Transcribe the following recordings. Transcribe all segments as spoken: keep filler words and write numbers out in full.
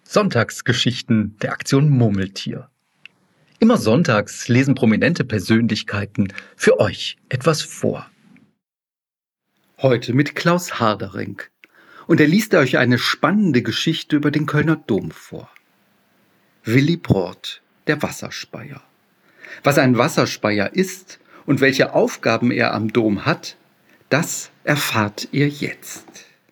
Sonntagsgeschichten der Aktion Murmeltier. Immer sonntags lesen prominente Persönlichkeiten für euch etwas vor. Heute mit Klaus Hardering. Und er liest euch eine spannende Geschichte über den Kölner Dom vor. Willy Brandt, der Wasserspeier. Was ein Wasserspeier ist und welche Aufgaben er am Dom hat, das erfahrt ihr jetzt.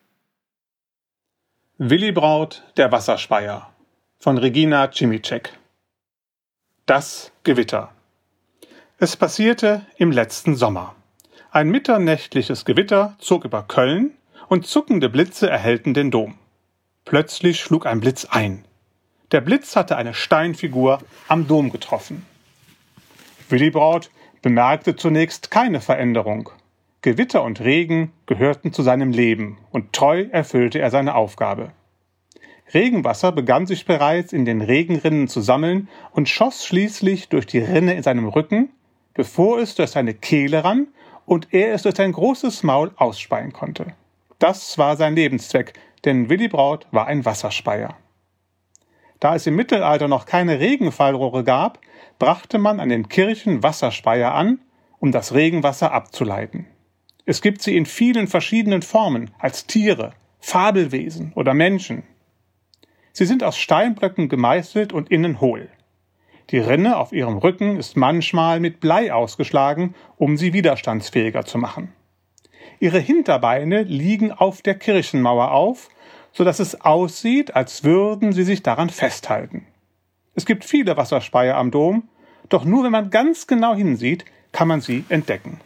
Willy Brandt, der Wasserspeier von Regina Cimicek. Das Gewitter. Es passierte im letzten Sommer. Ein mitternächtliches Gewitter zog über Köln und zuckende Blitze erhellten den Dom. Plötzlich schlug ein Blitz ein. Der Blitz hatte eine Steinfigur am Dom getroffen. Willy Brandt bemerkte zunächst keine Veränderung. Gewitter und Regen gehörten zu seinem Leben und treu erfüllte er seine Aufgabe. Regenwasser begann sich bereits in den Regenrinnen zu sammeln und schoss schließlich durch die Rinne in seinem Rücken, bevor es durch seine Kehle rann und er es durch sein großes Maul ausspeien konnte. Das war sein Lebenszweck, denn Willy Brandt war ein Wasserspeier. Da es im Mittelalter noch keine Regenfallrohre gab, brachte man an den Kirchen Wasserspeier an, um das Regenwasser abzuleiten. Es gibt sie in vielen verschiedenen Formen, als Tiere, Fabelwesen oder Menschen. Sie sind aus Steinblöcken gemeißelt und innen hohl. Die Rinne auf ihrem Rücken ist manchmal mit Blei ausgeschlagen, um sie widerstandsfähiger zu machen. Ihre Hinterbeine liegen auf der Kirchenmauer auf, so dass es aussieht, als würden sie sich daran festhalten. Es gibt viele Wasserspeier am Dom, doch nur wenn man ganz genau hinsieht, kann man sie entdecken.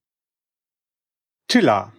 Tilla.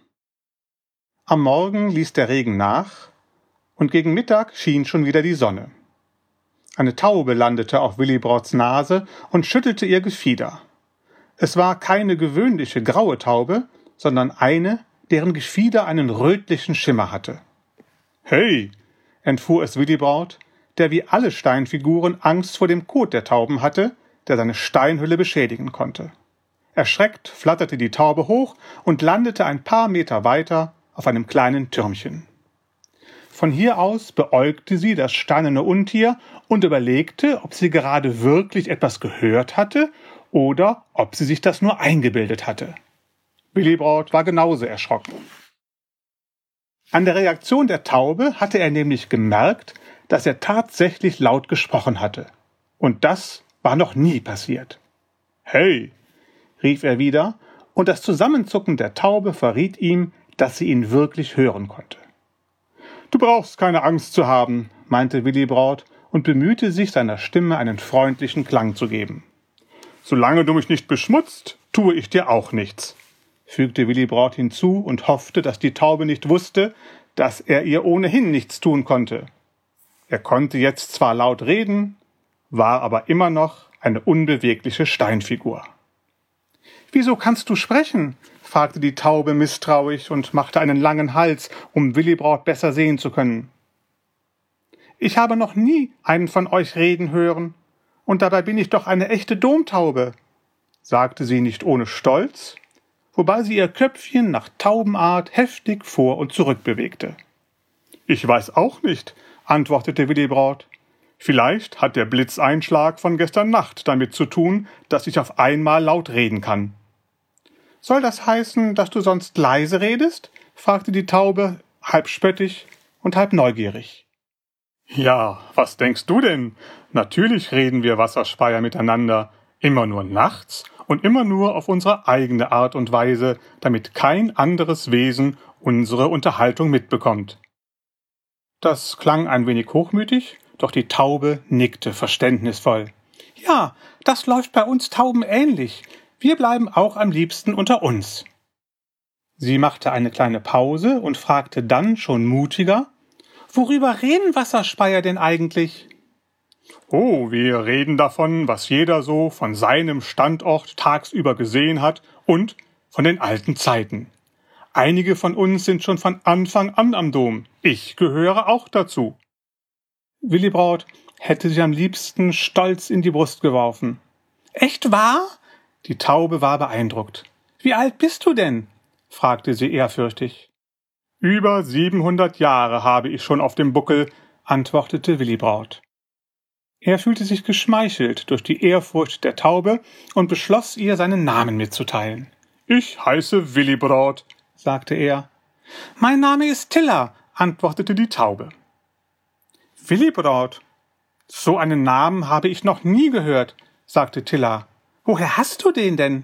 Am Morgen ließ der Regen nach und gegen Mittag schien schon wieder die Sonne. Eine Taube landete auf Willy Brandts Nase und schüttelte ihr Gefieder. Es war keine gewöhnliche graue Taube, sondern eine, deren Gefieder einen rötlichen Schimmer hatte. »Hey«, entfuhr es Willy Brandt, der wie alle Steinfiguren Angst vor dem Kot der Tauben hatte, der seine Steinhülle beschädigen konnte. Erschreckt flatterte die Taube hoch und landete ein paar Meter weiter auf einem kleinen Türmchen. Von hier aus beäugte sie das steinerne Untier und überlegte, ob sie gerade wirklich etwas gehört hatte oder ob sie sich das nur eingebildet hatte. Willy Brandt war genauso erschrocken. An der Reaktion der Taube hatte er nämlich gemerkt, dass er tatsächlich laut gesprochen hatte. Und das war noch nie passiert. »Hey«, rief er wieder, und das Zusammenzucken der Taube verriet ihm, dass sie ihn wirklich hören konnte. »Du brauchst keine Angst zu haben«, meinte Willy Brandt und bemühte sich, seiner Stimme einen freundlichen Klang zu geben. »Solange du mich nicht beschmutzt, tue ich dir auch nichts«, fügte Willy Brandt hinzu und hoffte, dass die Taube nicht wusste, dass er ihr ohnehin nichts tun konnte. Er konnte jetzt zwar laut reden, war aber immer noch eine unbewegliche Steinfigur. »Wieso kannst du sprechen?«, fragte die Taube misstrauisch und machte einen langen Hals, um Willy Brandt besser sehen zu können. »Ich habe noch nie einen von euch reden hören, und dabei bin ich doch eine echte Domtaube«, sagte sie nicht ohne Stolz, wobei sie ihr Köpfchen nach Taubenart heftig vor und zurück bewegte. »Ich weiß auch nicht«, antwortete Willy Brandt. »Vielleicht hat der Blitzeinschlag von gestern Nacht damit zu tun, dass ich auf einmal laut reden kann.« »Soll das heißen, dass du sonst leise redest?«, fragte die Taube, halb spöttisch und halb neugierig. »Ja, was denkst du denn? Natürlich reden wir Wasserspeier miteinander, immer nur nachts und immer nur auf unsere eigene Art und Weise, damit kein anderes Wesen unsere Unterhaltung mitbekommt.« Das klang ein wenig hochmütig, doch die Taube nickte verständnisvoll. »Ja, das läuft bei uns Tauben ähnlich. Wir bleiben auch am liebsten unter uns.« Sie machte eine kleine Pause und fragte dann schon mutiger, »Worüber reden Wasserspeier denn eigentlich?« »Oh, wir reden davon, was jeder so von seinem Standort tagsüber gesehen hat und von den alten Zeiten. Einige von uns sind schon von Anfang an am Dom. Ich gehöre auch dazu.« Willy Brandt hätte sich am liebsten stolz in die Brust geworfen. »Echt wahr?« Die Taube war beeindruckt. »Wie alt bist du denn?«, fragte sie ehrfürchtig. »Über siebenhundert Jahre habe ich schon auf dem Buckel«, antwortete Willibraut. Er fühlte sich geschmeichelt durch die Ehrfurcht der Taube und beschloss ihr, seinen Namen mitzuteilen. »Ich heiße Willibraut«, sagte er. »Mein Name ist Tilla«, antwortete die Taube. »Willibraut, so einen Namen habe ich noch nie gehört«, sagte Tilla. »Woher hast du den denn?«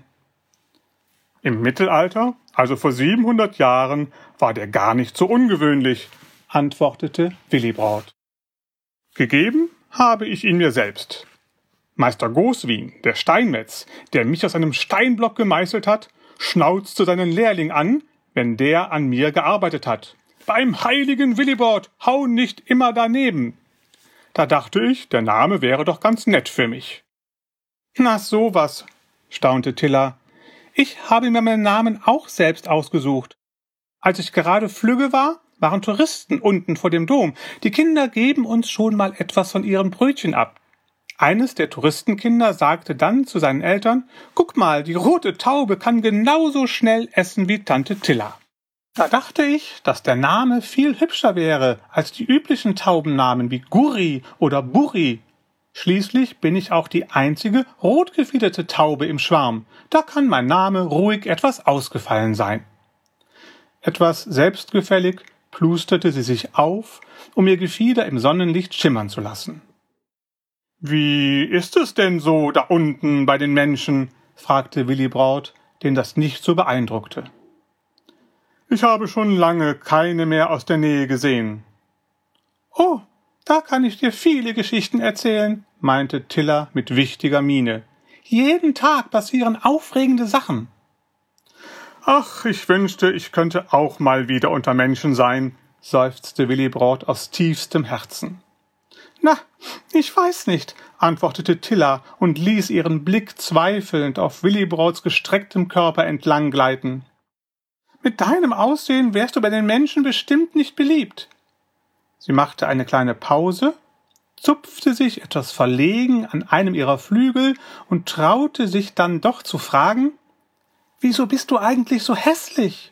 »Im Mittelalter, also vor siebenhundert Jahren, war der gar nicht so ungewöhnlich«, antwortete Willibraut. »Gegeben habe ich ihn mir selbst. Meister Goswin, der Steinmetz, der mich aus einem Steinblock gemeißelt hat, schnauzte seinen Lehrling an, wenn der an mir gearbeitet hat. »Beim heiligen Willibraut, hau nicht immer daneben!« Da dachte ich, der Name wäre doch ganz nett für mich. »Na sowas«, staunte Tilla. »Ich habe mir meinen Namen auch selbst ausgesucht. Als ich gerade flügge war, waren Touristen unten vor dem Dom. Die Kinder geben uns schon mal etwas von ihren Brötchen ab. Eines der Touristenkinder sagte dann zu seinen Eltern, »Guck mal, die rote Taube kann genauso schnell essen wie Tante Tilla.« Da dachte ich, dass der Name viel hübscher wäre als die üblichen Taubennamen wie Gurri oder Burri. Schließlich bin ich auch die einzige rotgefiederte Taube im Schwarm. Da kann mein Name ruhig etwas ausgefallen sein.« Etwas selbstgefällig plusterte sie sich auf, um ihr Gefieder im Sonnenlicht schimmern zu lassen. »Wie ist es denn so da unten bei den Menschen?« fragte Willibraut, den das nicht so beeindruckte. »Ich habe schon lange keine mehr aus der Nähe gesehen.« »Oh, da kann ich dir viele Geschichten erzählen«, meinte Tilla mit wichtiger Miene. »Jeden Tag passieren aufregende Sachen.« »Ach, ich wünschte, ich könnte auch mal wieder unter Menschen sein«, seufzte Willibraut aus tiefstem Herzen. »Na, ich weiß nicht«, antwortete Tilla und ließ ihren Blick zweifelnd auf Willibrauts gestrecktem Körper entlang gleiten. »Mit deinem Aussehen wärst du bei den Menschen bestimmt nicht beliebt.« Sie machte eine kleine Pause, zupfte sich etwas verlegen an einem ihrer Flügel und traute sich dann doch zu fragen, »Wieso bist du eigentlich so hässlich?«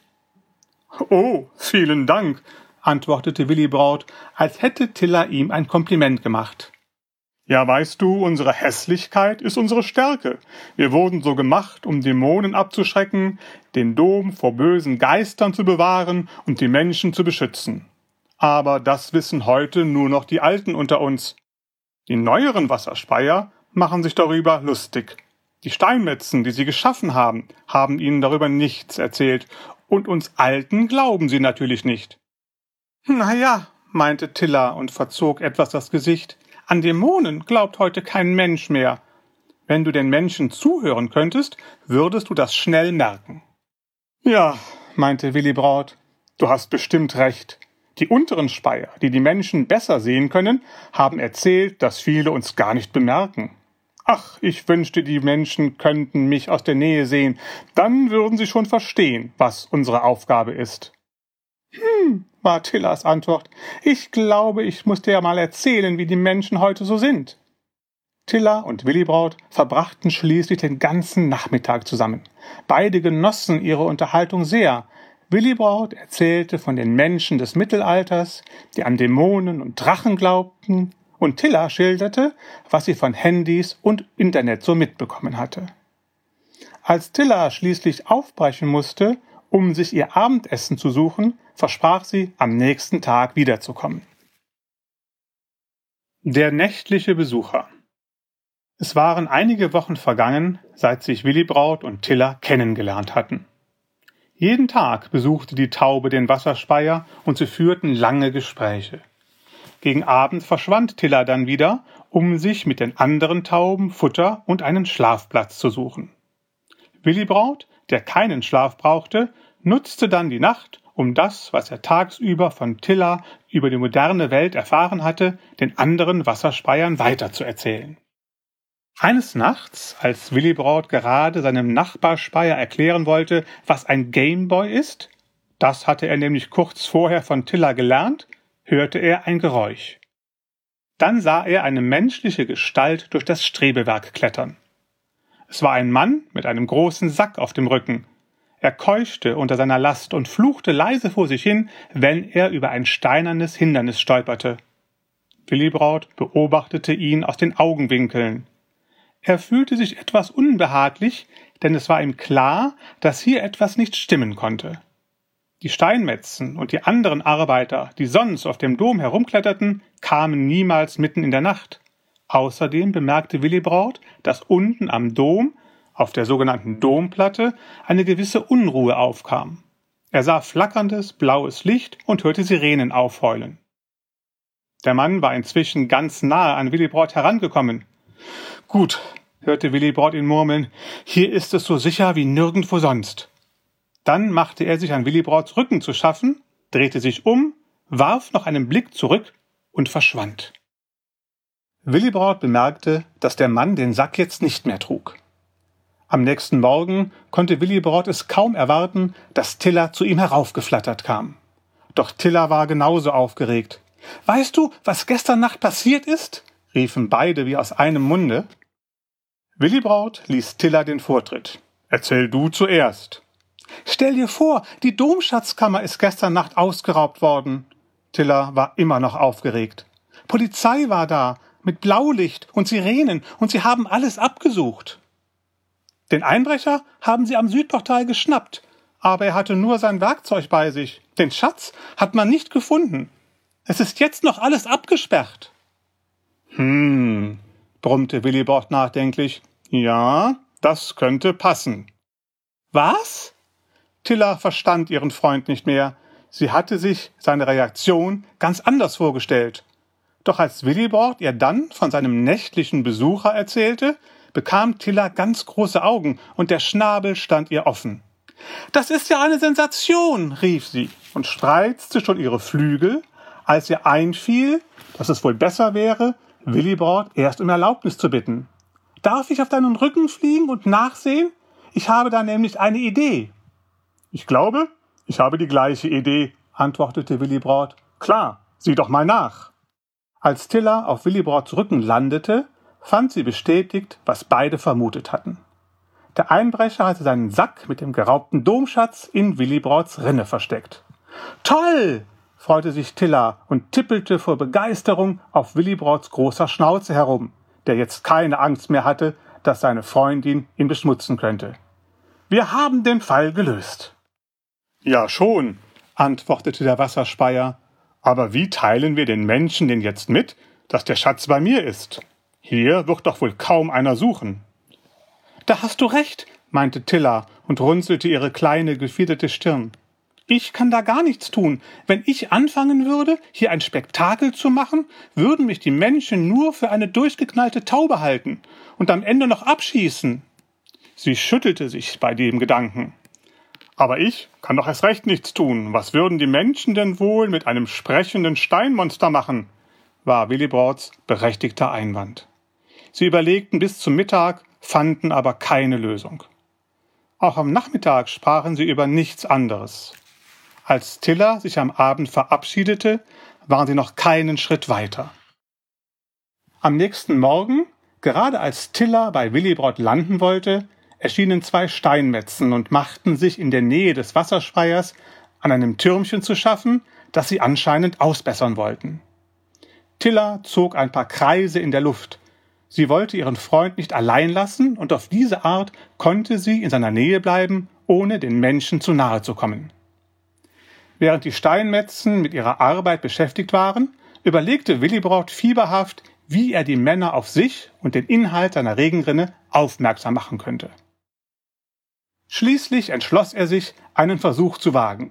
»Oh, vielen Dank«, antwortete Willibraut, als hätte Tilla ihm ein Kompliment gemacht. »Ja, weißt du, unsere Hässlichkeit ist unsere Stärke. Wir wurden so gemacht, um Dämonen abzuschrecken, den Dom vor bösen Geistern zu bewahren und die Menschen zu beschützen. Aber das wissen heute nur noch die Alten unter uns. Die neueren Wasserspeier machen sich darüber lustig. Die Steinmetzen, die sie geschaffen haben, haben ihnen darüber nichts erzählt, und uns Alten glauben sie natürlich nicht.« »Na ja«, meinte Tilla und verzog etwas das Gesicht, »an Dämonen glaubt heute kein Mensch mehr. Wenn du den Menschen zuhören könntest, würdest du das schnell merken.« »Ja«, meinte Willibraut, »du hast bestimmt recht. Die unteren Speier, die die Menschen besser sehen können, haben erzählt, dass viele uns gar nicht bemerken. Ach, ich wünschte, die Menschen könnten mich aus der Nähe sehen, dann würden sie schon verstehen, was unsere Aufgabe ist.« »Hm«, war Tillas Antwort, »ich glaube, ich muss dir mal erzählen, wie die Menschen heute so sind.« Tilla und Willibraut verbrachten schließlich den ganzen Nachmittag zusammen. Beide genossen ihre Unterhaltung sehr. Willibraut erzählte von den Menschen des Mittelalters, die an Dämonen und Drachen glaubten, und Tilla schilderte, was sie von Handys und Internet so mitbekommen hatte. Als Tilla schließlich aufbrechen musste, um sich ihr Abendessen zu suchen, versprach sie, am nächsten Tag wiederzukommen. Der nächtliche Besucher. Es waren einige Wochen vergangen, seit sich Willibraut und Tilla kennengelernt hatten. Jeden Tag besuchte die Taube den Wasserspeier und sie führten lange Gespräche. Gegen Abend verschwand Tilla dann wieder, um sich mit den anderen Tauben Futter und einen Schlafplatz zu suchen. Willibraut, der keinen Schlaf brauchte, nutzte dann die Nacht, um das, was er tagsüber von Tilla über die moderne Welt erfahren hatte, den anderen Wasserspeiern weiterzuerzählen. Eines Nachts, als Willibraut gerade seinem Nachbarspeier erklären wollte, was ein Gameboy ist, das hatte er nämlich kurz vorher von Tilla gelernt, hörte er ein Geräusch. Dann sah er eine menschliche Gestalt durch das Strebewerk klettern. Es war ein Mann mit einem großen Sack auf dem Rücken. Er keuchte unter seiner Last und fluchte leise vor sich hin, wenn er über ein steinernes Hindernis stolperte. Willibraut beobachtete ihn aus den Augenwinkeln. Er fühlte sich etwas unbehaglich, denn es war ihm klar, dass hier etwas nicht stimmen konnte. Die Steinmetzen und die anderen Arbeiter, die sonst auf dem Dom herumkletterten, kamen niemals mitten in der Nacht. Außerdem bemerkte Willibraut, dass unten am Dom, auf der sogenannten Domplatte, eine gewisse Unruhe aufkam. Er sah flackerndes, blaues Licht und hörte Sirenen aufheulen. Der Mann war inzwischen ganz nahe an Willibraut herangekommen. »Gut«, hörte Willibraut ihn murmeln, »hier ist es so sicher wie nirgendwo sonst.« Dann machte er sich an Willibrauts Rücken zu schaffen, drehte sich um, warf noch einen Blick zurück und verschwand. Willibraut bemerkte, dass der Mann den Sack jetzt nicht mehr trug. Am nächsten Morgen konnte Willibraut es kaum erwarten, dass Tilla zu ihm heraufgeflattert kam. Doch Tilla war genauso aufgeregt. »Weißt du, was gestern Nacht passiert ist?« riefen beide wie aus einem Munde. Willibraut ließ Tilla den Vortritt. »Erzähl du zuerst.« »Stell dir vor, die Domschatzkammer ist gestern Nacht ausgeraubt worden.« Tilla war immer noch aufgeregt. »Polizei war da, mit Blaulicht und Sirenen, und sie haben alles abgesucht. Den Einbrecher haben sie am Südportal geschnappt, aber er hatte nur sein Werkzeug bei sich. Den Schatz hat man nicht gefunden. Es ist jetzt noch alles abgesperrt.« »Hm«, brummte Willibraut nachdenklich. »Ja, das könnte passen.« »Was?« Tilla verstand ihren Freund nicht mehr. Sie hatte sich seine Reaktion ganz anders vorgestellt. Doch als Willibraut ihr dann von seinem nächtlichen Besucher erzählte, bekam Tilla ganz große Augen und der Schnabel stand ihr offen. »Das ist ja eine Sensation«, rief sie und spreizte schon ihre Flügel, als ihr einfiel, dass es wohl besser wäre, Willibraut erst um Erlaubnis zu bitten. »Darf ich auf deinen Rücken fliegen und nachsehen? Ich habe da nämlich eine Idee.« »Ich glaube, ich habe die gleiche Idee«, antwortete Willibraut. »Klar, sieh doch mal nach.« Als Tilla auf Willibrauts Rücken landete, fand sie bestätigt, was beide vermutet hatten. Der Einbrecher hatte seinen Sack mit dem geraubten Domschatz in Willibrauts Rinne versteckt. »Toll«, freute sich Tilla und tippelte vor Begeisterung auf Willibrauts großer Schnauze herum, der jetzt keine Angst mehr hatte, dass seine Freundin ihn beschmutzen könnte. »Wir haben den Fall gelöst.« »Ja schon«, antwortete der Wasserspeier, »aber wie teilen wir den Menschen denn jetzt mit, dass der Schatz bei mir ist? Hier wird doch wohl kaum einer suchen.« »Da hast du recht«, meinte Tilla und runzelte ihre kleine, gefiederte Stirn. »Ich kann da gar nichts tun. Wenn ich anfangen würde, hier ein Spektakel zu machen, würden mich die Menschen nur für eine durchgeknallte Taube halten und am Ende noch abschießen.« Sie schüttelte sich bei dem Gedanken. »Aber ich kann doch erst recht nichts tun. Was würden die Menschen denn wohl mit einem sprechenden Steinmonster machen?« war Willibrauts berechtigter Einwand. Sie überlegten bis zum Mittag, fanden aber keine Lösung. Auch am Nachmittag sprachen sie über nichts anderes. Als Tilla sich am Abend verabschiedete, waren sie noch keinen Schritt weiter. Am nächsten Morgen, gerade als Tilla bei Willibraut landen wollte, erschienen zwei Steinmetzen und machten sich in der Nähe des Wasserspeiers an einem Türmchen zu schaffen, das sie anscheinend ausbessern wollten. Tilla zog ein paar Kreise in der Luft. Sie wollte ihren Freund nicht allein lassen und auf diese Art konnte sie in seiner Nähe bleiben, ohne den Menschen zu nahe zu kommen. Während die Steinmetzen mit ihrer Arbeit beschäftigt waren, überlegte Willibraut fieberhaft, wie er die Männer auf sich und den Inhalt seiner Regenrinne aufmerksam machen könnte. Schließlich entschloss er sich, einen Versuch zu wagen.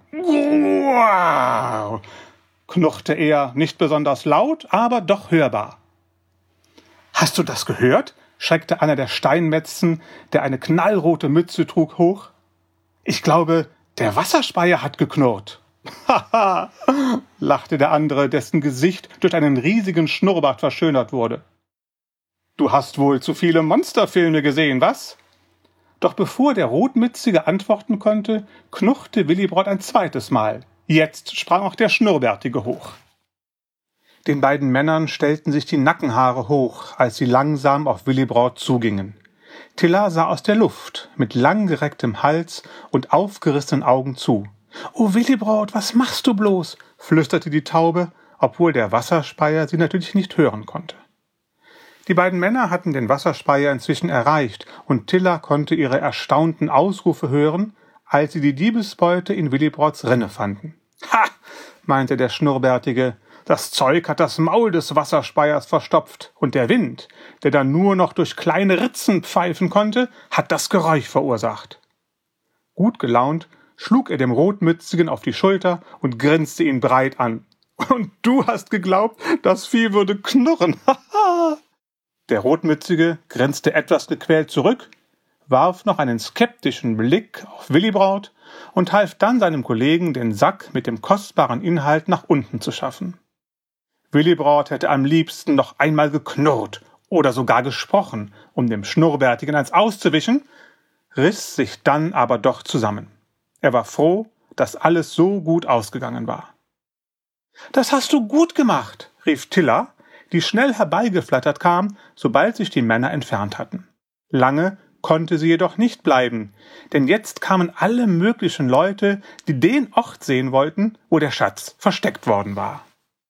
»Wow«, knurrte er, nicht besonders laut, aber doch hörbar. »Hast du das gehört?« schreckte einer der Steinmetzen, der eine knallrote Mütze trug, hoch. »Ich glaube, der Wasserspeier hat geknurrt.« »Haha«, lachte der andere, dessen Gesicht durch einen riesigen Schnurrbart verschönert wurde. »Du hast wohl zu viele Monsterfilme gesehen, was?« Doch bevor der Rotmützige antworten konnte, knurrte Willibraut ein zweites Mal. Jetzt sprang auch der Schnurrbärtige hoch. Den beiden Männern stellten sich die Nackenhaare hoch, als sie langsam auf Willibraut zugingen. Tilla sah aus der Luft, mit langgerecktem Hals und aufgerissenen Augen zu. »Oh, Willibraut, was machst du bloß?« flüsterte die Taube, obwohl der Wasserspeier sie natürlich nicht hören konnte. Die beiden Männer hatten den Wasserspeier inzwischen erreicht, und Tilla konnte ihre erstaunten Ausrufe hören, als sie die Diebesbeute in Willibrods Rinne fanden. »Ha«, meinte der Schnurrbärtige, »das Zeug hat das Maul des Wasserspeiers verstopft, und der Wind, der dann nur noch durch kleine Ritzen pfeifen konnte, hat das Geräusch verursacht.« Gut gelaunt schlug er dem Rotmützigen auf die Schulter und grinste ihn breit an. »Und du hast geglaubt, das Vieh würde knurren, haha!« Der Rotmützige grinste etwas gequält zurück, warf noch einen skeptischen Blick auf Willibrord und half dann seinem Kollegen, den Sack mit dem kostbaren Inhalt nach unten zu schaffen. Willibrord hätte am liebsten noch einmal geknurrt oder sogar gesprochen, um dem Schnurrbärtigen eins auszuwischen, riss sich dann aber doch zusammen. Er war froh, dass alles so gut ausgegangen war. »Das hast du gut gemacht«, rief Tilla, die schnell herbeigeflattert kam, sobald sich die Männer entfernt hatten. Lange konnte sie jedoch nicht bleiben, denn jetzt kamen alle möglichen Leute, die den Ort sehen wollten, wo der Schatz versteckt worden war.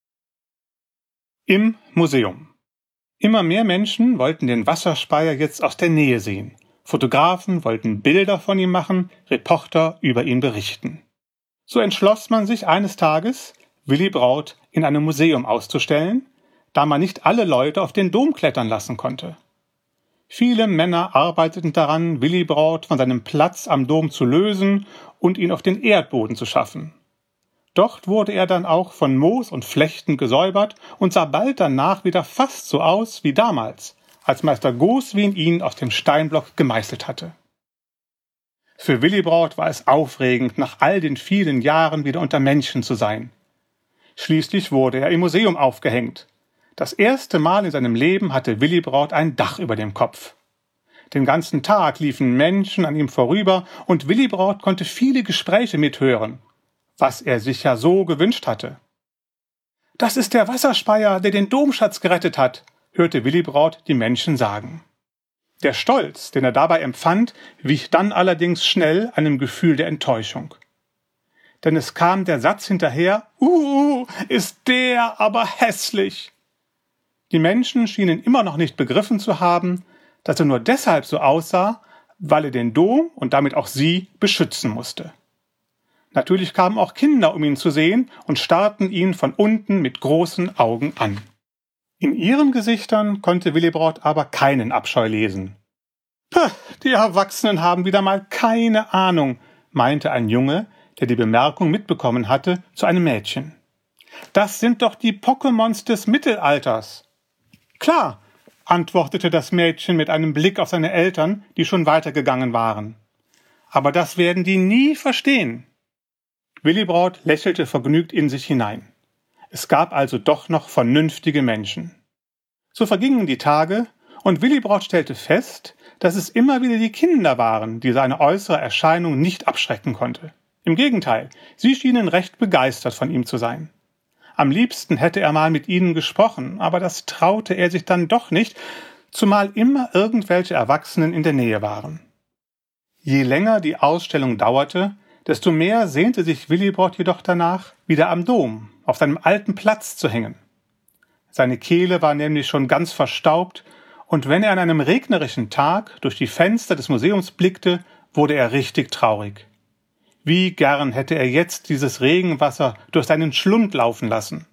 Im Museum. Immer mehr Menschen wollten den Wasserspeier jetzt aus der Nähe sehen. Fotografen wollten Bilder von ihm machen, Reporter über ihn berichten. So entschloss man sich eines Tages, Willibrord in einem Museum auszustellen, da man nicht alle Leute auf den Dom klettern lassen konnte. Viele Männer arbeiteten daran, Willibrord von seinem Platz am Dom zu lösen und ihn auf den Erdboden zu schaffen. Dort wurde er dann auch von Moos und Flechten gesäubert und sah bald danach wieder fast so aus wie damals, als Meister Goswin ihn aus dem Steinblock gemeißelt hatte. Für Willibrord war es aufregend, nach all den vielen Jahren wieder unter Menschen zu sein. Schließlich wurde er im Museum aufgehängt. Das erste Mal in seinem Leben hatte Willibrord ein Dach über dem Kopf. Den ganzen Tag liefen Menschen an ihm vorüber und Willibrord konnte viele Gespräche mithören, was er sich ja so gewünscht hatte. »Das ist der Wasserspeier, der den Domschatz gerettet hat«, hörte Willibrord die Menschen sagen. Der Stolz, den er dabei empfand, wich dann allerdings schnell einem Gefühl der Enttäuschung. Denn es kam der Satz hinterher, »Uh, ist der aber hässlich!« Die Menschen schienen immer noch nicht begriffen zu haben, dass er nur deshalb so aussah, weil er den Dom und damit auch sie beschützen musste. Natürlich kamen auch Kinder, um ihn zu sehen, und starrten ihn von unten mit großen Augen an. In ihren Gesichtern konnte Willibrord aber keinen Abscheu lesen. »Puh, die Erwachsenen haben wieder mal keine Ahnung«, meinte ein Junge, der die Bemerkung mitbekommen hatte, zu einem Mädchen. »Das sind doch die Pokémons des Mittelalters.« »Klar«, antwortete das Mädchen mit einem Blick auf seine Eltern, die schon weitergegangen waren. »Aber das werden die nie verstehen.« Willibrord lächelte vergnügt in sich hinein. Es gab also doch noch vernünftige Menschen. So vergingen die Tage, und Willibrord stellte fest, dass es immer wieder die Kinder waren, die seine äußere Erscheinung nicht abschrecken konnte. Im Gegenteil, sie schienen recht begeistert von ihm zu sein. Am liebsten hätte er mal mit ihnen gesprochen, aber das traute er sich dann doch nicht, zumal immer irgendwelche Erwachsenen in der Nähe waren. Je länger die Ausstellung dauerte, desto mehr sehnte sich Willibrord jedoch danach, wieder am Dom, auf seinem alten Platz zu hängen. Seine Kehle war nämlich schon ganz verstaubt, und wenn er an einem regnerischen Tag durch die Fenster des Museums blickte, wurde er richtig traurig. Wie gern hätte er jetzt dieses Regenwasser durch seinen Schlund laufen lassen.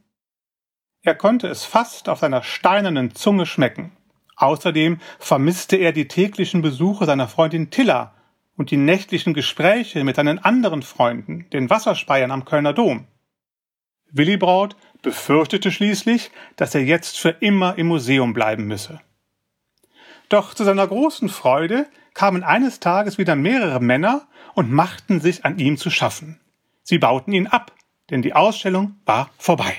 Er konnte es fast auf seiner steinernen Zunge schmecken. Außerdem vermisste er die täglichen Besuche seiner Freundin Tilla und die nächtlichen Gespräche mit seinen anderen Freunden, den Wasserspeiern am Kölner Dom. Willibrord befürchtete schließlich, dass er jetzt für immer im Museum bleiben müsse. Doch zu seiner großen Freude kamen eines Tages wieder mehrere Männer und machten sich an ihm zu schaffen. Sie bauten ihn ab, denn die Ausstellung war vorbei.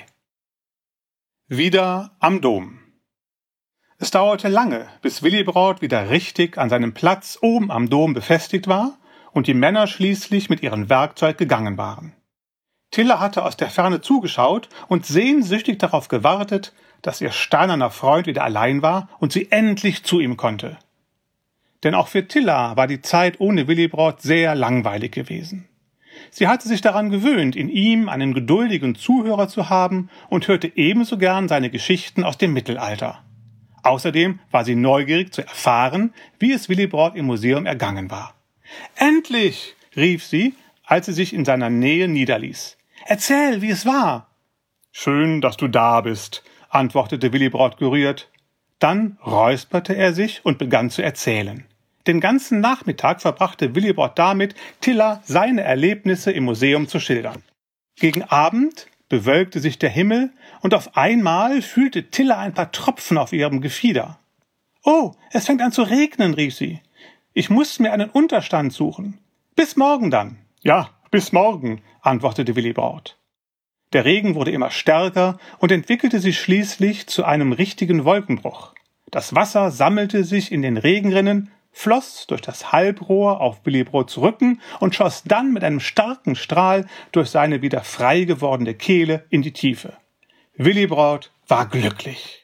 Wieder am Dom. Es dauerte lange, bis Willibrord wieder richtig an seinem Platz oben am Dom befestigt war und die Männer schließlich mit ihrem Werkzeug gegangen waren. Tilla hatte aus der Ferne zugeschaut und sehnsüchtig darauf gewartet, dass ihr steinerner Freund wieder allein war und sie endlich zu ihm konnte. Denn auch für Tilla war die Zeit ohne Willibrord sehr langweilig gewesen. Sie hatte sich daran gewöhnt, in ihm einen geduldigen Zuhörer zu haben und hörte ebenso gern seine Geschichten aus dem Mittelalter. Außerdem war sie neugierig zu erfahren, wie es Willibrord im Museum ergangen war. »Endlich«, rief sie, als sie sich in seiner Nähe niederließ. »Erzähl, wie es war.« »Schön, dass du da bist«, antwortete Willibrord gerührt. Dann räusperte er sich und begann zu erzählen. Den ganzen Nachmittag verbrachte Willibrord damit, Tilla seine Erlebnisse im Museum zu schildern. Gegen Abend bewölkte sich der Himmel und auf einmal fühlte Tilla ein paar Tropfen auf ihrem Gefieder. »Oh, es fängt an zu regnen«, rief sie. »Ich muss mir einen Unterstand suchen. Bis morgen dann.« »Ja, bis morgen«, antwortete Willibrord. Der Regen wurde immer stärker und entwickelte sich schließlich zu einem richtigen Wolkenbruch. Das Wasser sammelte sich in den Regenrinnen, floss durch das Halbrohr auf Willibrods Rücken und schoss dann mit einem starken Strahl durch seine wieder frei gewordene Kehle in die Tiefe. Willibrord war glücklich.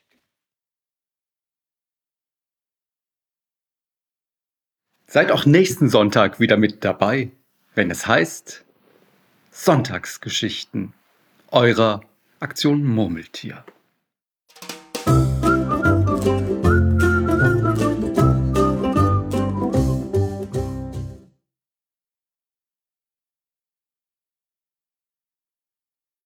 Seid auch nächsten Sonntag wieder mit dabei, wenn es heißt Sonntagsgeschichten eurer Aktion Murmeltier.